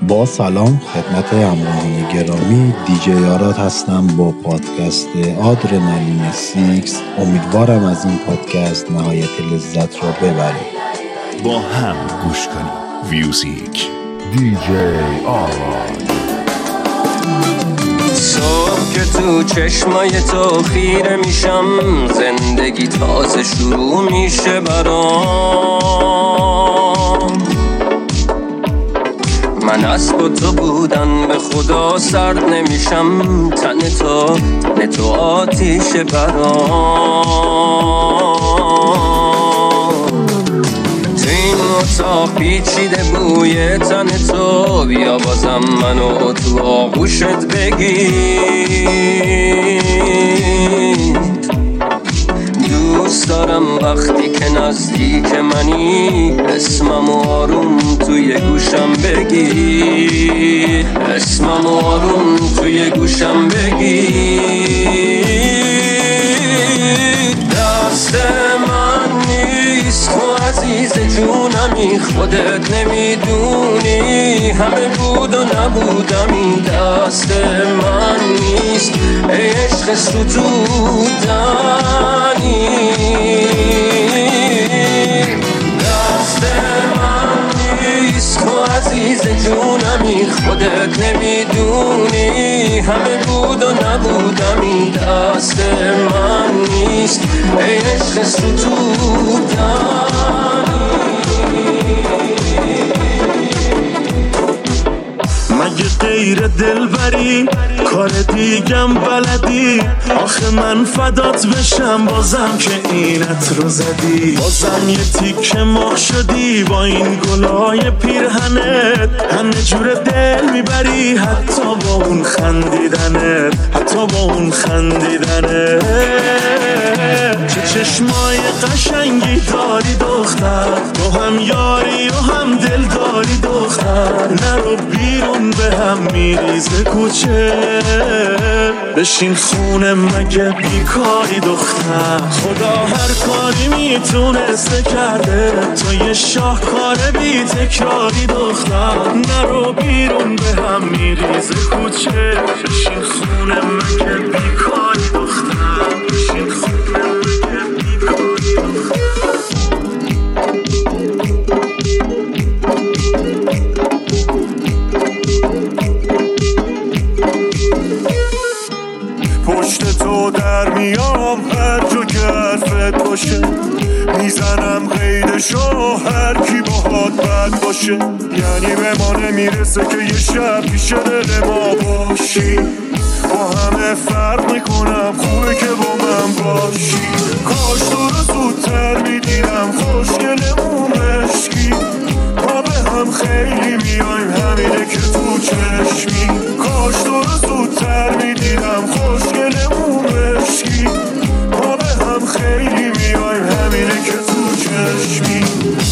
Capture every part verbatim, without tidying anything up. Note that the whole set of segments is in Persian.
با سلام خدمت همراهان گرامی، دیجی آراد هستم با پادکست آدرنالین سیکس. امیدوارم از این پادکست نهایت لذت را ببرید. با هم گوش کنیم. میوزیک دیجی آراد. صبح که تو چشمای تو خیره میشم، زندگی تازه شروع میشه برام. من اسب و تو بودن به خدا سرد نمیشم، تن تو تن تو آتیش برام. تو این اتاق پیچیده بوی تن تو، بیا بازم منو تو آغوشت بگیر. دوست دارم وقتی که نزدیک منی، اسمم آروم توی گوشم بگی، اسمم آروم توی گوشم بگی. دست من نیست تو عزیز جونمی، خودت نمیدونی همه بود و نبودمی. دست من نیست ای عشق ستودنی، دست من نیست تو عزیز جونمی، خودت نمیدونی همه بود و نبودمی. دست من نیست ای عشق ستودنی. مگه غیر دلبری کار دیگم بلدی؟ آخه من فدات بشم بازم که اینت رو زدی. بازم یه تیکه ماه شدی با این گلای پیرهنت، همه جور دل میبری حتی با اون خندیدنت، حتی با اون خندیدنت. چه چشمای قشنگی داری دختر، تو هم یاری و هم دل داری دختر. نرو بیرون به هم میریزه کوچه، بشین خونه مگه بیکاری دختر. خدا هر کاری میتونسته کرده، تو یه شاهکار بی تکراری دختر. نرو بیرون به هم میریزه کوچه، بشین خونه مگه بیکاری دختر، بشین خونه مگه بیکاری دختر. پشت تو در میام هر جا که حرفت باشه، میزنم قیدشو هر کی باهات بد باشه. یعنی به ما نمیرسه که یه شب پیش دل ما باشی، با همه فرق میکنم خوبه که با من باشی. کاش تو رو زودتر میدیدم خوشگلمون مشکی، ما به هم خیلی میایم همینه که تو چشمی. کاش تو رو زودتر میدیدم خوشگلمون مشکی، ما به هم خیلی میایم همینه که تو چشمی.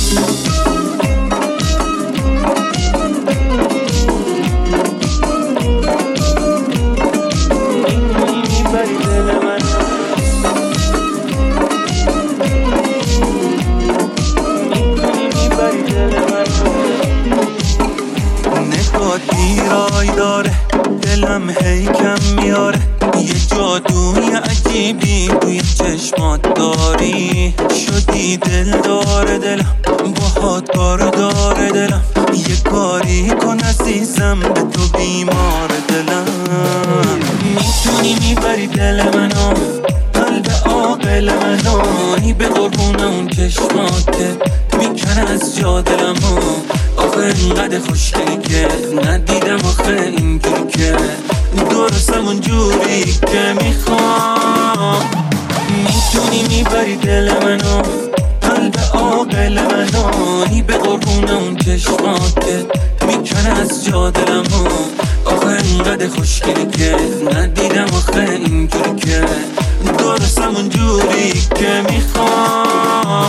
دیرای داره دلم هی کم میاره، یه جادوی عجیبی توی چشمات داری. شدی دل داره دلم باهات کار داره دلم، یه کاری کن عزیزم به تو بیمار دلم. میتونی میبری دل منو، قلب عاقل منو، ای به قربون اون چشماتت میکنه از جا دلمو. آخه اینقدر خوشگلی که ندیدم آخه اینجوری که درستم اونجوری که میخوام. میتونی میبری دل منو، قلب عاقل منو، ای به قربون اون چشماتت میکنه از جا دلمو. آخه اینقدر خوشگلی که ندیدم آخه اینجوری که درستم اونجوری که میخوام.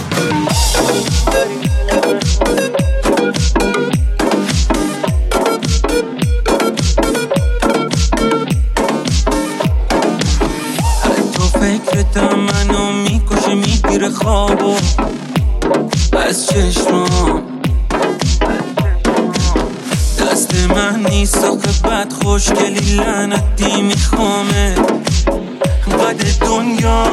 فکرتم منو میکشه میگیره خوابو از چشمام، من نیست آخه بد خوشگلی لعنتی میخوامه قد دنیا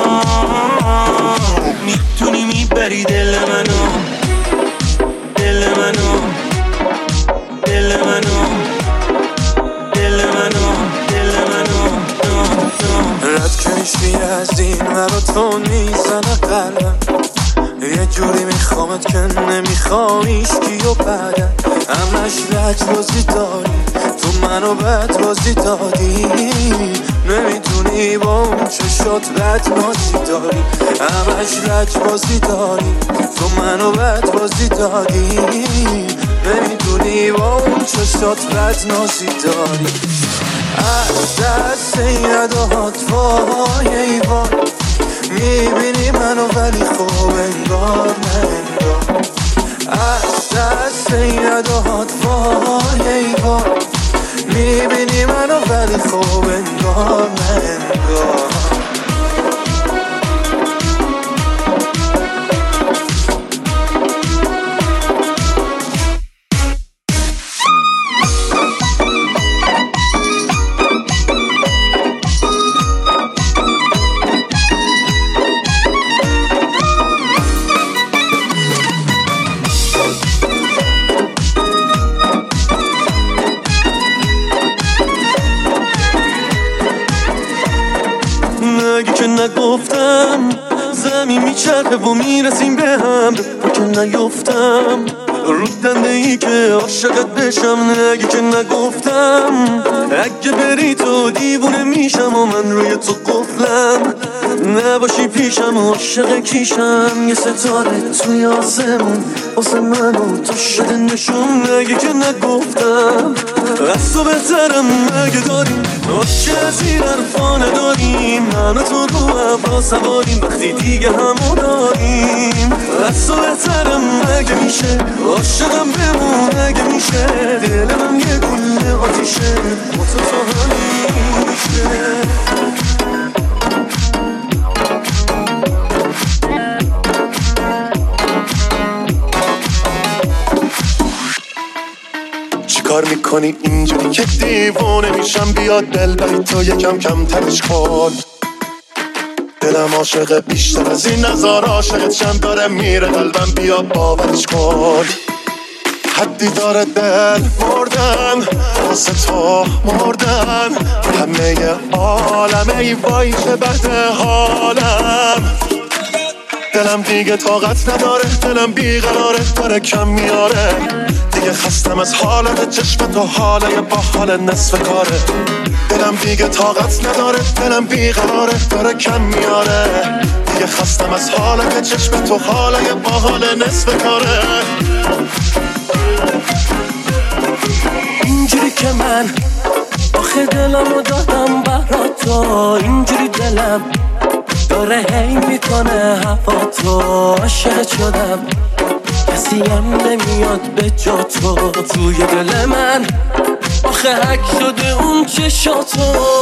میتونی میبری دل منو دل منو دل منو دل منو دل منو رد کنیشی از این مرا تو میزنه قلبم یه جوری میخوامت که نمیخوایش کیو بعدم همش لج بازی داری تو منو بد بازی دادی نمیتونی با اون چشات بد نازی داری همش لج بازی داری تو منو بد بازی دادی نمیتونی با اون چشات بد نازی داری از دست یدات وای ایوان میبینی منو ولی خوب انگار نه انگار از دست یدات وای ایوان میبینی منو ولی خوب انگار نه انگار نگفتم زمین میچرخه و میرسیم به هم تو که نیفتم رو دنده ای که عاشقت بشم نگی که نگفتم اگه بری تو دیوونه میشم و من روی تو قفلم نباشی پیشم عاشق کیشم یه ستاره توی آسمون واسه من و تو شده نشون نگی که نگفتم از تو بهترم اگه داریم عاشق از این حرفا نداریم من و تو رو ابرا سواریم وقتی دیگه همو داریم از تو بهترم اگه میشه عاشقم بمون اگه میشه دل من یه گل آتیشه با تو تو همیشه کار میکنی اینجوری که دیوونه میشم بیاد دل بری تو یکم کم ترش کن دلم عاشق بیشتر از این نظار عاشقت شم داره میره قلبم بیا باورش کن حدی داره دل مردن واسه تو مردن همه عالم ای وای چه بده حالم دلم دیگه طاقت نداره دلم بیقراره داره کم میاره دیگه خستم از حالت چشم تو حاله با حال نصف کاره دلم دیگه طاقت نداره دلم بیقراره داره کم میاره دیگه خستم از حالت چشم تو حاله با حال نصف کاره اینجوری که من آخه دلمو دادم برات تو اینجوری دلم داره هی میکنه هوا تو عاشق شدم کسی هم نمیاد به جا تو توی دل من آخه حک شده اون چشاتو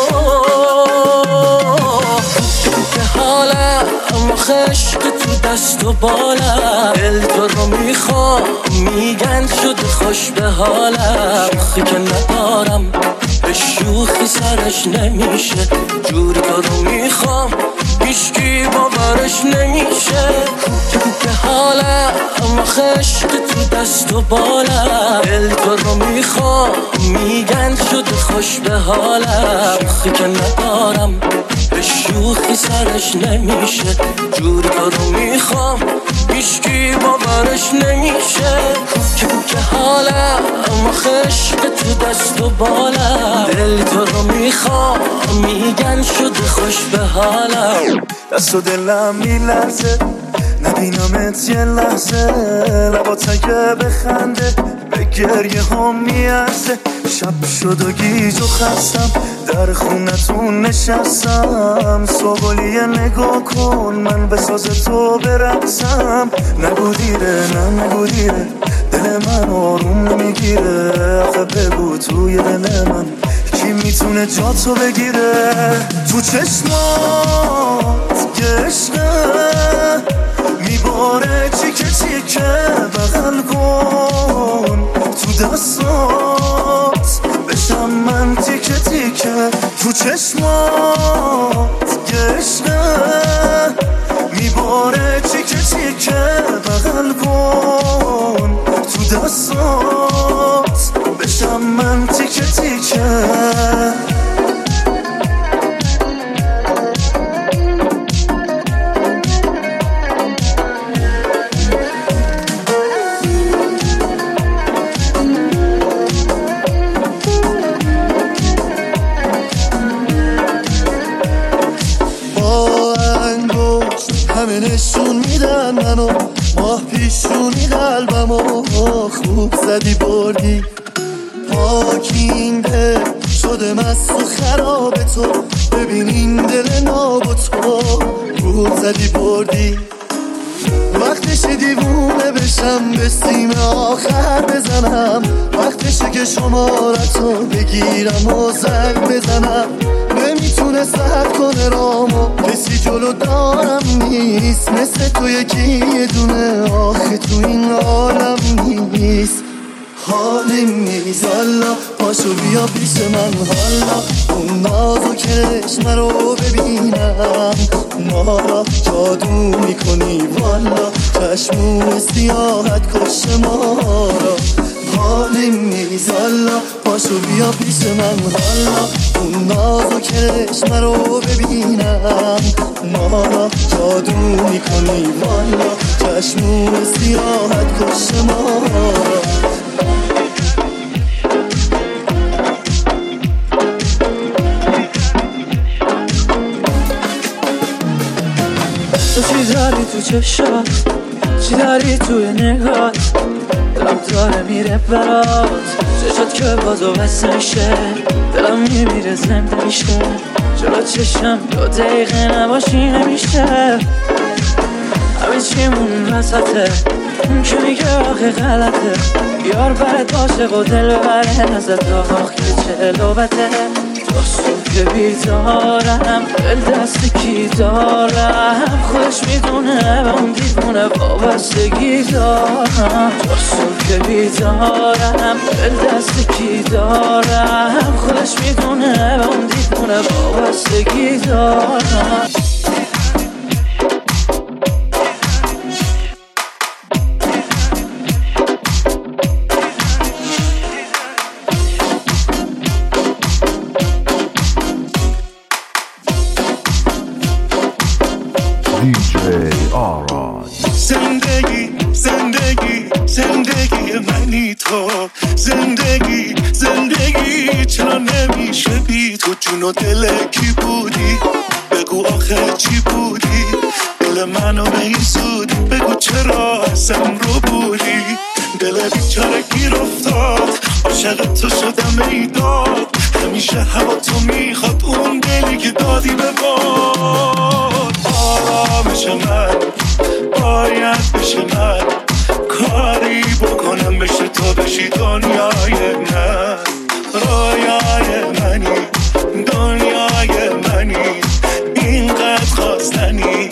که حالم آخه عشق تو دست و بالم دل تو رو میخوام میگن شده خوش به حالم شوخی که ندارم به شوخی سرش نمیشه جوری تو رو میخوام هیچکی باورش نمیشه که حالم آخه عشق تو دست و بالم دل تو رو میخوام میگن شده خوش به حالم شوخی که ندارم به شوخی سرش نمیشه جوری تو رو میخوام هیچکی باورش نمیشه که حالم آخه عشق تو دست و بالم دل تو رو میخوام میگن شده خوش به حالم دست و دلم میلرزه نبینمت یه لحظه لبات اگه بخنده به گریه هم میارزه شب شد و گیج و خستم در خونتون نشستم صبحالیه نگاه کن من به ساز تو برقصم نگو دیره نه نگو دیره دل من آروم نمیگیره آخه بگو توی دل من کی میتونه جا تو بگیره تو چشمات یه عشقه میباره چیکه چیکه بغل کن تو دستات بشم من تیکه تیکه تو چشمات عشقه میباره تیکه تیکه بغل کن تو دستات بشم من تیکه تیکه همه نشون میدن منو ماه پیشونی قلبمو خوب زدی بردی پاکینده شده مست و خراب تو ببین این دل ناب و تو خوب زدی بردی وقتشه دیوونه بشم به سیم آخر بزنم وقتشه که شمارتو بگیرم و زنگ بزنم نمیتونه سرد کنه رامو کسی جلو دارم نیست مثل تو یکی یه دونه آخه تو این عالم نیست حالیم نیست حالا پاشو بیا پیش من حالا اون نازو چشم رو ببینم ما را جادو میکنی والا چشمو سیاحت کش ما را حالیم نیست حالا پاشو بیا پیش من حالا اون نازو چشم رو ببینم ما را جادو میکنی والا چشمو سیاحت کش ما را تو چی داری تو چشات چی داری توی نگات دلم داره میره برات چشات که بازو بس نشه دلم میمیره زنده میشه جلو چشم دو دقیقه نباشی نمیشه همه چیمون وسطه اون که میگه آخه غلطه یار برد عاشق و دل ببره ازت آخ که چه لوبته تو صبح که بیدارم دل دست کی دارم خودش میدونه به اون دیوونه وابستگی دارم تو صبح که بیدارم دل دست کی دارم خودش میدونه به اون دیوونه وابستگی دارم دیجی آراد زندگی زندگی زندگی منی تو زندگی زندگی چرا نمیشه بی تو جون و دل کی بودی بگو آخه چی بودی دل منو به این زودی بگو چرا ازم رو بودی دل بیچاره گیر افتاد عاشق تو شدم ای داد همیشه هوا تو میخواد اون دلی که دادی به باد آرامش من باید بشه من کاری بکنم بشه تو بشی دنیای من رویای منی دنیای منی اینقدر خواستنی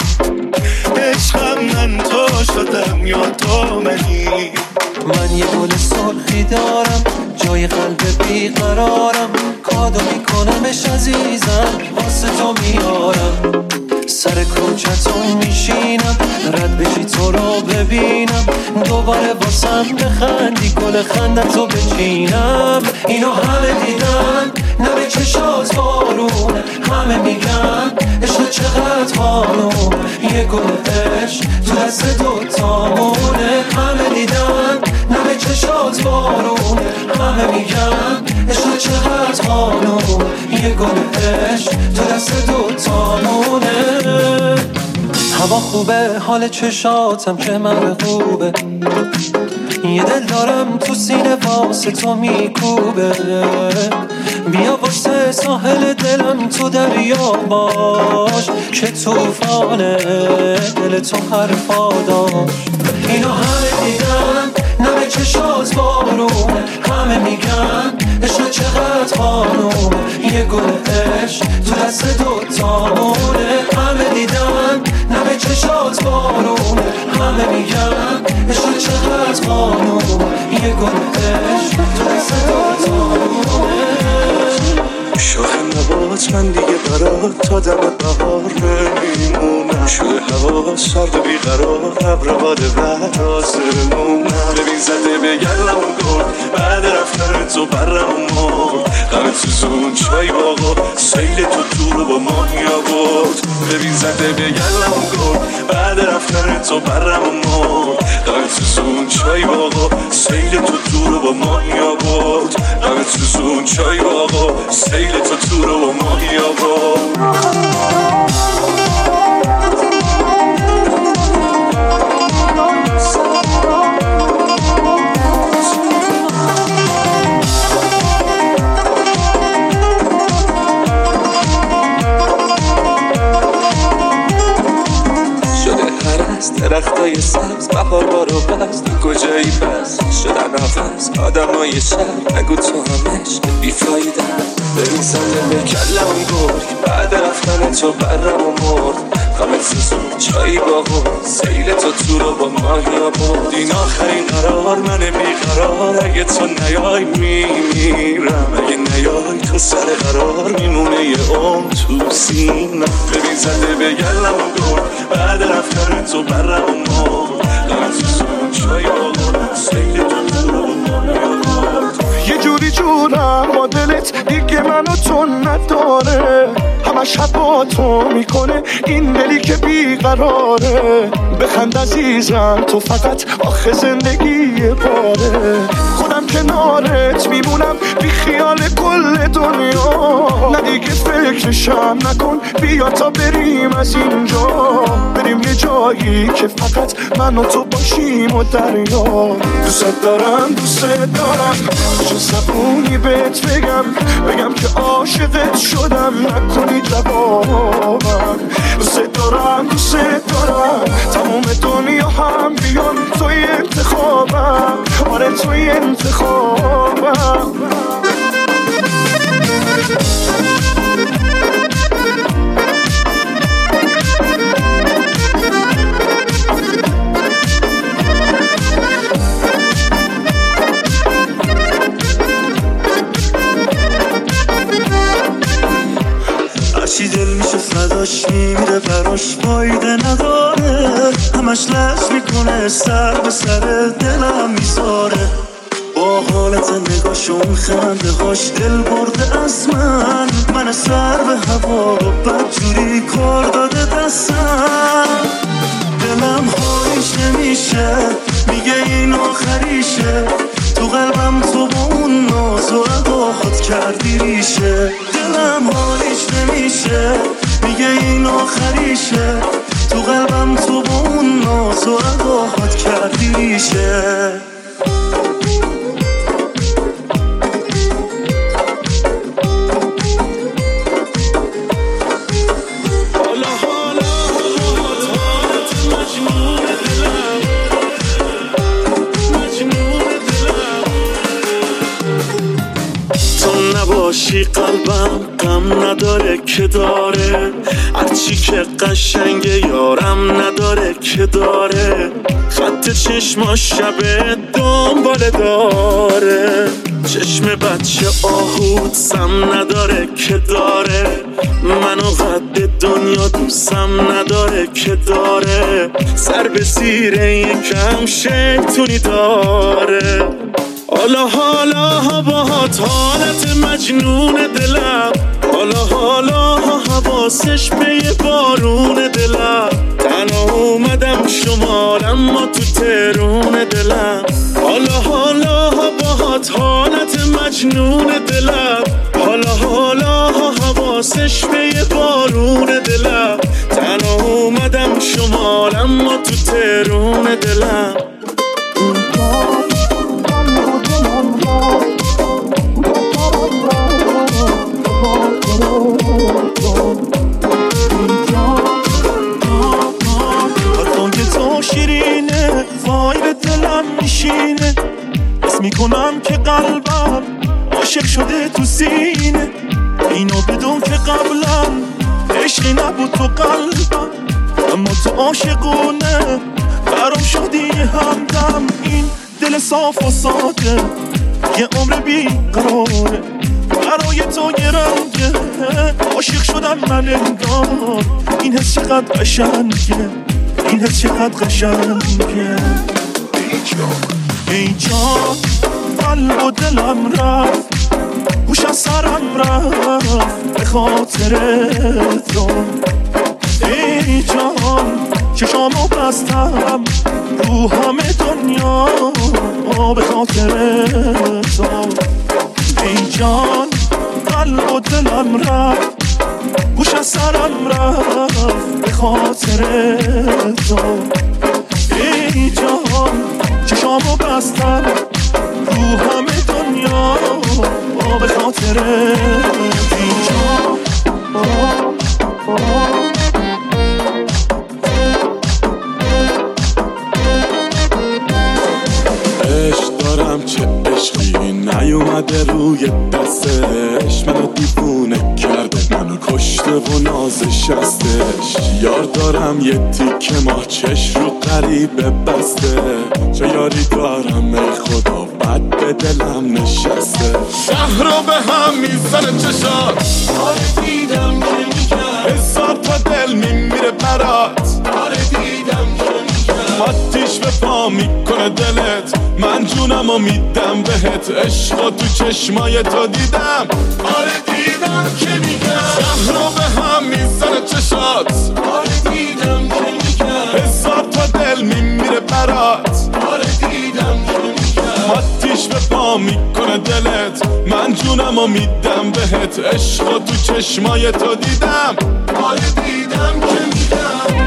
عشقم من تو شدم یا تو منی من یه گل سرخی دارم جای قلب بیقرارم کادو میکنمش عزیزم واسه تو میارم سر کوچتون میشینم رد بشی تو رو ببینم دوباره واسم بخندی گل خندتو بچینم اینو همه دیدن نبه چشات بارونه همه میگن عشق چقدر خانوم یه گل عشق تو دست دوتامونه همه دیدن نبه چشات بارونه همه میگن عشق چقدر خانوم یه گل عشق تو دست دوتامونه هوا خوبه حال چشاتم که من خوبه یه دل دارم تو سینه واسه تو میکوبه بیا واسه ساحل دلم تو دریا باش که توفانه دل تو حرفا داشت اینو همه دیدن نمه چشات بارونه همه میگن عشق چقدر خانوم یه گل عشق تو دست دوتامونه همه دیدن نمه چشات بارونه همه میگن عشق چقدر خانوم یه گل عشق تو دست دوتامونه تا دم بهار نمیمونم. شده هوا سرد و بیقرار، ابر باد بعد آسمونم. ببین زده به گلم گل بعد رفتن تو برم مرد. غم سوزون چای باغا سیل تو تو رو با ماهی آورد. ببین زده به گلم گل بعد رفتن تو برم مرد. غم سوزون چای باغا سیل تو تو رو با ماهی آورد. غم سوزون چای باغا سیل تو تو رو با ماهی آورد. درختای سبز بهار بارو بست. تو کجایی بست شدن حافظ آدم های شهر. نگو تو همش بیفایده. ببین سنده به کلم گرگ بعد رفتن تو برم و مرد. غم سوزون چایی باغو سیل تو تو رو با ماهی آورد. این آخرین قرار من بیقرار، اگه تو نیای میمیرم. اگه نیای تو سر قرار میمونه یه عمر تو سینم. ببین زده به گلم گرگ بعد رفتن تو برم و مرد. غم سوزون چایی باغو سیل تو تو رو با ماهی آورد. یه جوری جورم با دلت دیگه منو تو نداره. همش حد با تو میکنه این دلی که بیقراره. بخند عزیزم تو فقط آخه زندگی باره. خودم کنارت میمونم بی خیال کل دنیا. نه دیگه فکرشم نکن بیا تا بریم از اینجا. بریم یه جایی که فقط من و تو باشیم و دریا. دوست دارم دوست دارم چه زبونی بهت بگم. بگم که عاشقت شدم نکنی جوابم. دوست دارم دوست دارم تمام دنیا هم بیان توی انتخابم. آره توی انتخابم. هرچی دل میشه فداش میمیره براش فایده نداره. همش لش میکنه سر به سر دلم میذاره. با حالت نگاش اون خنده هاش دل برده از من. من سر به هوا رو بدجوری کار داده دستم. دلم حالیش نمیشه میگه این آخریشه. تو قلبم تو با اون ناز و ادا خود کردی ریشه. دلم حالیش نمیشه میگه این آخریشه. تو قلبم تو با اون ناز و ادا خود کردی ریشه. باشی قلبم غم نداره که داره. هرچی که قشنگه یارم نداره که داره. خط چشماش شبه دنباله داره. چشم بچه آهود سم نداره که داره. منو قد دنیا دوستم نداره که داره. سر به زیر یکم شیطونی داره. حالا حالا باهات حالت مجنون دلم. حالا حالا حواسش به یه بارون دلم. تنها اومدم شمالم ما تو ترون دلم. حالا حالا باهات حالت مجنون دلم. حالا حالا حواسش به یه بارون دلم. تنها اومدم شمالم ما تو ترون دلم. حرفان که تو شیرینه وای به دلم میشینه. حس میکنم که قلبم عاشق شده تو سینه. اینو بدون که قبلا عشقی نبود تو قلبم. اما تو عاشقونه برام شدی همدم. این دل صاف و ساده یه عمر بی قراره. برای تو یه رنگه عاشق شدم من انگار این حس چقدر قشنگه این حس چقدر قشنگه ای جان قلب و دلم رفت گوش از سرم رفت به خاطر تو ای جان چشامو بستم رو همه دنیا به خاطر تو ای جان قلب و دلم رفت گوش از سرم رفت به خاطر تو ای جان چشامو بستم رو همه دنیا به خاطر ای جان عشق دارم چه عشقی نیومده روی دستش منو دیوونه کرده منو کشته و نازش هستش یار دارم یه تیکه ماه چش رو غریبه بسته چه یاری دارم ای خدا بد به دلم نشسته شهر رو به هم میزنه چشات آره دیدم که میگم هزار تا دل میمیره برات آره دیدم که میگم آتیش به پا میکنه دلت من جونم و میدم بهت عشقا تو چشمای تو دیدم آره دیدم که میگم شهر رو به هم میزنه چشات آره دیدم که میگم هزار تا دل میمیره برات آره دیدم که میگم آتیش به پا میکنه دلت من جونم و میدم بهت عشقا تو چشمای تو دیدم آره دیدم که میگم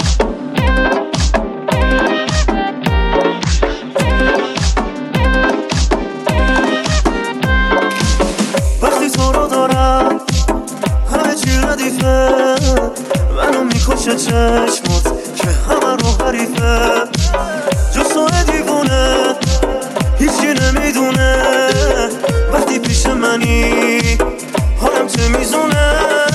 منو میکشه چشمات که همه رو حریفه جسو دیوونه هیچی نمیدونه وقتی پیش منی حالم چه میزونه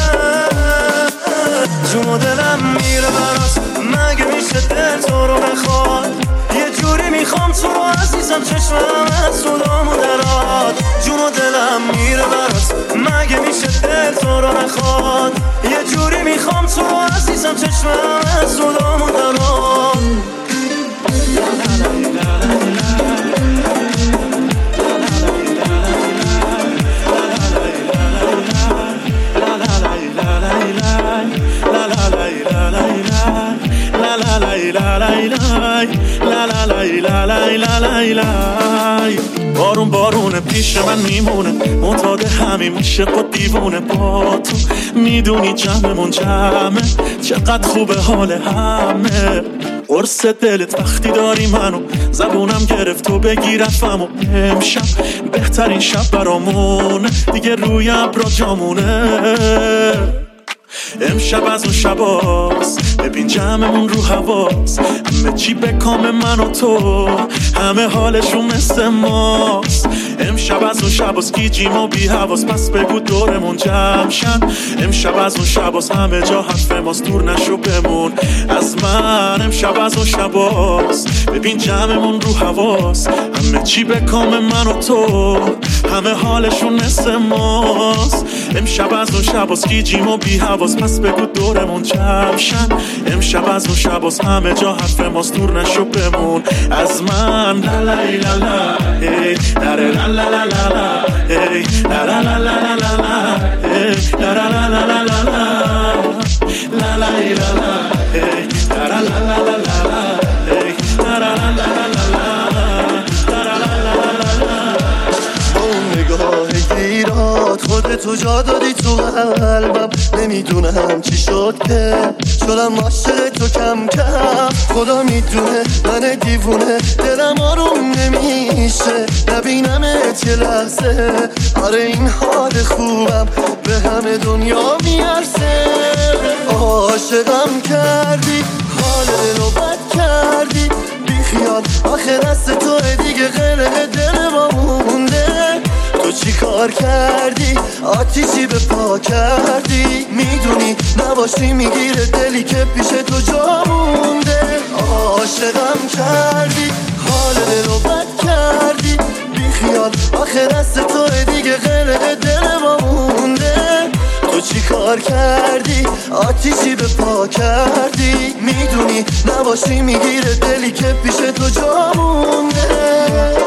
جون و دلم میره برات مگه میشه دل تو رو بخواد یه جوری میخوام تو رو عزیزم چشمم از صدامو درات جون و دلم میره برات مگه میشه دل تو رو بخواد یه جوری میخوام تو رو عزیزم چشمم از صدامو درات بارون بارونه پیش من میمونه معتاد همین عشق و دیوونه با تو میدونی جمعمون جمعه چقدر خوبه حال همه قرص دلت وقتی داری منو زبونم گرفت و بگیرفم و امشب بهترین شب برامونه دیگه روی ابرا جامونه امشب از اون شباست ببین جمعمون رو حواس همه چی به کام من و تو همه حالشون مثل ماست امشب از اون شباست گیجیم و بی حواس پس بگو دورمون جمع شن امشب از اون شباست همه جا حرف ماست دور نشو بمون از من امشب از اون شباست ببین جمعمون رو حواس همه چی به کام من و تو همه حالشون مثل ماست امشب از اون شباست گیجیم و بی حواس پس بگو دورمون جمع شن امشب از اون شباست همه جا حرف ماست دور نشو بمون از من لا لا لا لا ای لا لا لا لا لا ای لا لا لا لا لا لا ای لا لا لا لا لا لا لا لا لا لا ای لا لا لا لا لا ای لا لا لا لا خودتو جا دادی تو قلبم نمیدونم چی شد که شدم عاشق تو کم کم خدا میدونه من دیوونه دلم آروم نمیشه نبینمت یه لحظه آره این حال خوبم به همه دنیا میارسه عاشقم کردی حال دلو بد کردی بی خیال آخر دست تو دیگه غیر دل ما مونده تو چی کار کردی آتیشی به پا کردی میدونی نباشی میگیره دلی که پیش تو جا مونده عاشقم کردی حال دلو بد کردی بی خیال آخر دست تو دیگه غیر دل ما تو چی کار کردی آتیشی به پا کردی میدونی نباشی میگیره دلی که پیش تو جا مونده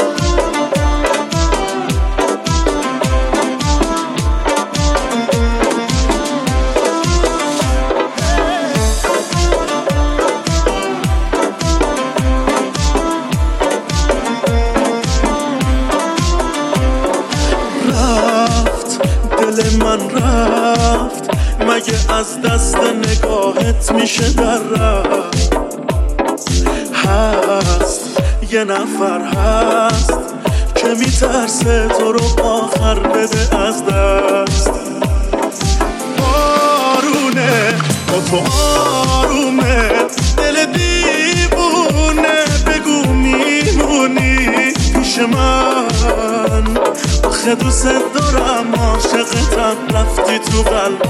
دل من رفت مگه از دست نگاهت میشه در رفت هست یه نفر هست که میترسه تو رو آخر بده از دست آرونه با تو آرومه دل دیوونه بگو میمونی پیش من آخه دوست دارم عاشقتم رفتی تو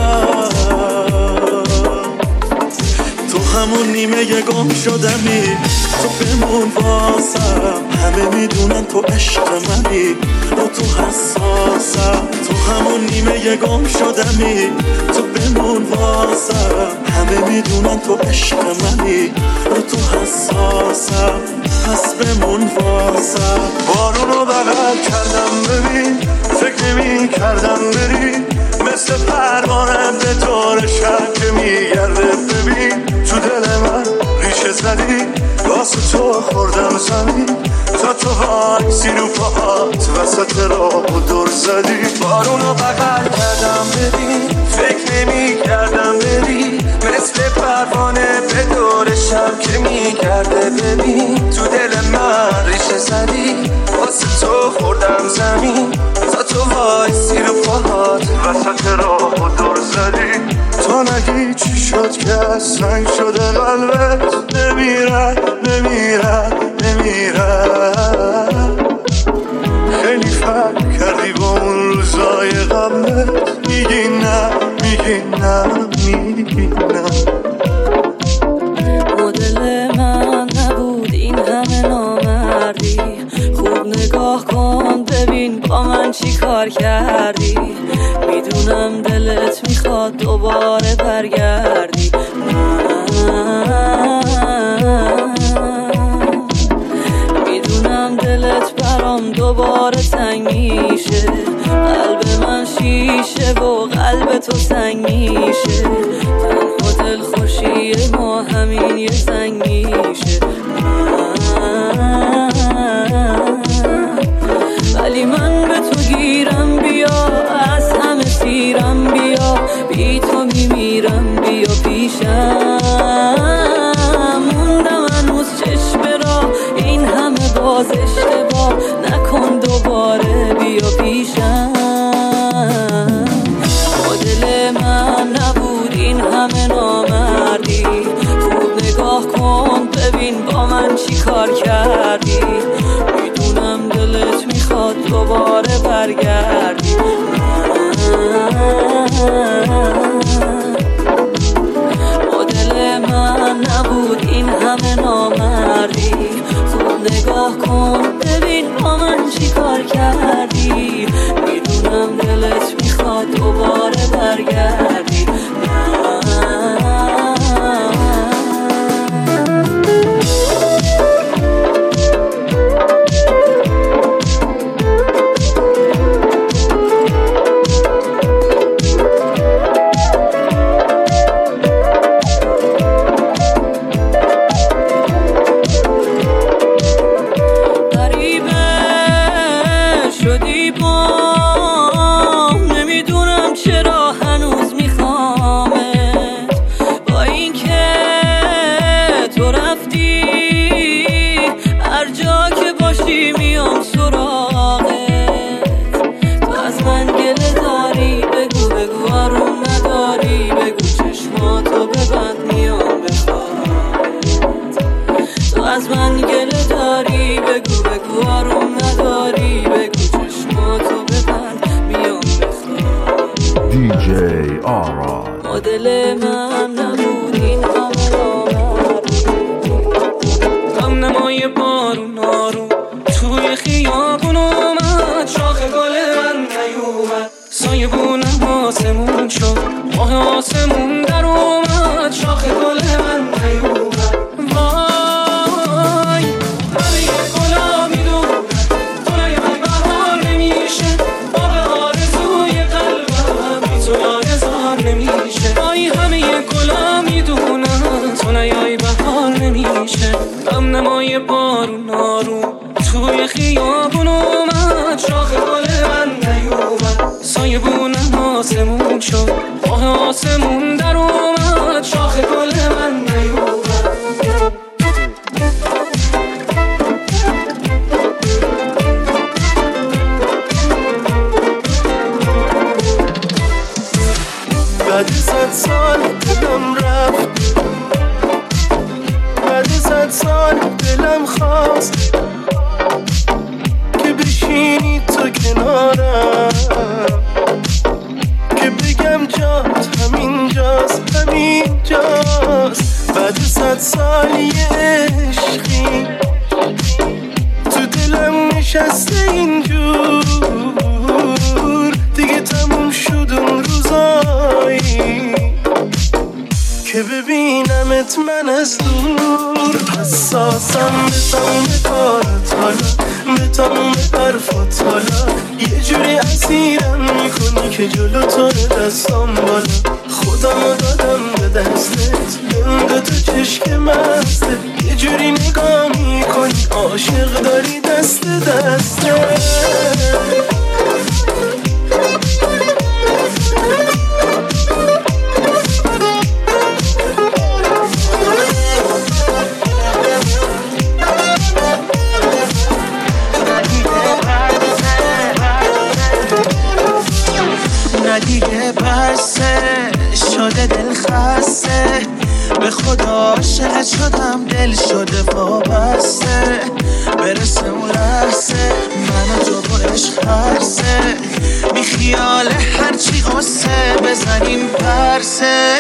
قلبم تو همون نیمه گم شدمی تو بمون واسم همه میدونن تو عشق منی رو تو حساسم تو همون نیمه گم شدمی تو بمون واسم همه میدونن تو عشق منی رو تو حساسم پس بمون واسم بارونو بغل کردم ببین فکر نمی کردم بری مثل پروانه به طور شب که میگرده ببین تو دل من ریشه زدی واسه تو خوردم زمین تا تو وایسی رو پاهات وسط راه و دور زدی بارونو بغل کردم ببین فکر نمی کردم بری مثل پروانه به دور شب که میگرده ببین تو دل من ریشه زدی واسه تو خوردم زمین تا تو وایسی رو پاهات وسط راه و دور زدی تو نگی چی شد که سنگ شده قلبت نمیره نمیره نمیره خیلی فکر کردی با اون روزای قبلت میگی نه میگی نه میگی نه مدل من نبود این همه نامردی خوب نگاه کن ببین با من چی کار کردی میدونم دلت میخواد دوباره برگردی میدونم دلت برام دوباره تنگ میشه قلب من شیشه و قلب تو سنگ میشه تنها دل خوشی ما همین یه زنگ میشه ولی من به تو گیرم بیا از همه سیرم بیا بی تو میمیرم بیا پیشم موندم هنوز چشم را این همه باز اشتباه نکن دوباره بیا پیشم مدل من نبود این همه نامردی خوب نگاه کن ببین با من چی کار کردی میدونم دلت میخواد دوباره برگردی مدل من نبود این همه نامردی خوب نگاه کن ببین با من چی کار کردی میدونم دلت میخواد دوباره برگردی میام سراغت تو از من گله داری بگو بگو آروم نداری بگو چشماتو ببند میام بخواد تو از من گله داری بگو بگو آروم نداری بگو چشماتو ببند میام بخواد دی جی آراد مدل من نبود این همه نامردی غم نمای بارون آروم توی خیابون اومد شاخ گل من نیومد سایه بونم آسمون شد سایبونم آسمون شد، ماه آسمون در اومد، شاخ گل من نیومد. بعد صد سال دلم رفت، بعد صد سال دلم خواست که بشینی تو کنارم، که بگم جات همین جاست همین جاست. بعد صد سال یه عشقی تو دلم نشسته اینجور، دیگه تموم شد اون روزایی که ببینمت من از دور. حساسم به تمام کارت حالا، به تمام حرفات حالا، یه جوری اسیرم میکنی که جلو تو رو دستام بالا. خودمو دادم به دستت، بمونده تو چشک مسته، یه جوری نگاه میکنی عاشق داری دست دسته. دیگه بسه شده دل خسته، به خدا عاشقت شدم دل شده وابسته. برسه اون لحظه من و تو با عشق هرسه، بی خیال هرچی غصه بزنیم پرسه.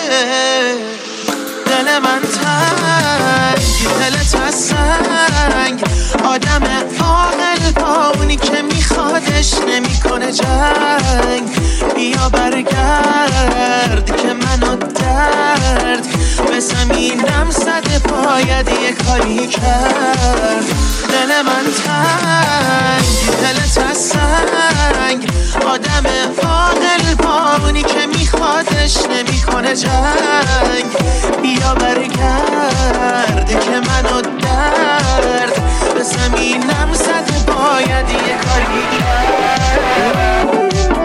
دل من تنگ دلت از سنگ، آدم عاقل با اونی که میخوادش نمیکنه جنگ. بیا برگرد که منو درد به زمینم زده، باید یه کاری کرد. دل من تنگ دلت از سنگ، آدم عاقل با اونی که میخوادش نمیکنه جنگ. بیا برگرد که منو درد به زمینم زده، باید یه کاری کرد.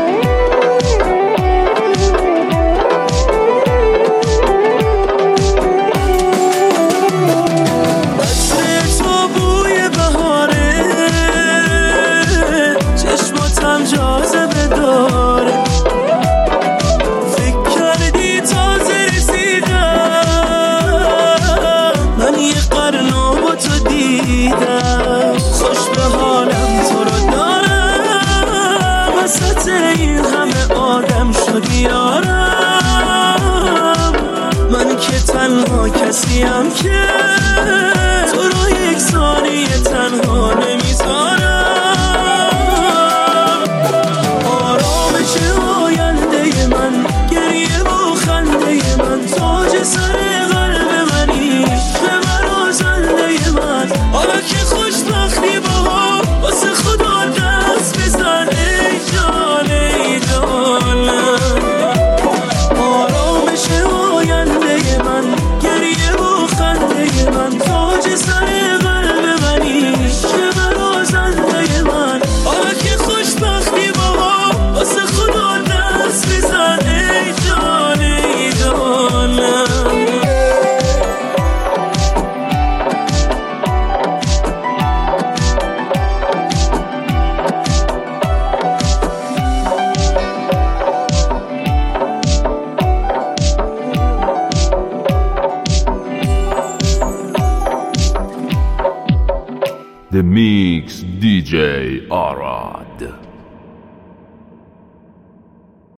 تنها کسیم که تو رو یک ثانیه تنها نمیذارم. آرامش آینده من، گریه و خنده من، تاج سر قلب منی، به مرازنده من. حالا که خوشبختی با واسه خدا دست بزن ای جان ای جانم. آرامش آینده من، گریه و خنده من، تاج سر قلب منی، که برازنده من. حالا که خوشبختی با واسه خدا دست بزن ای جان ای جانم. The Mix دی جی Arad.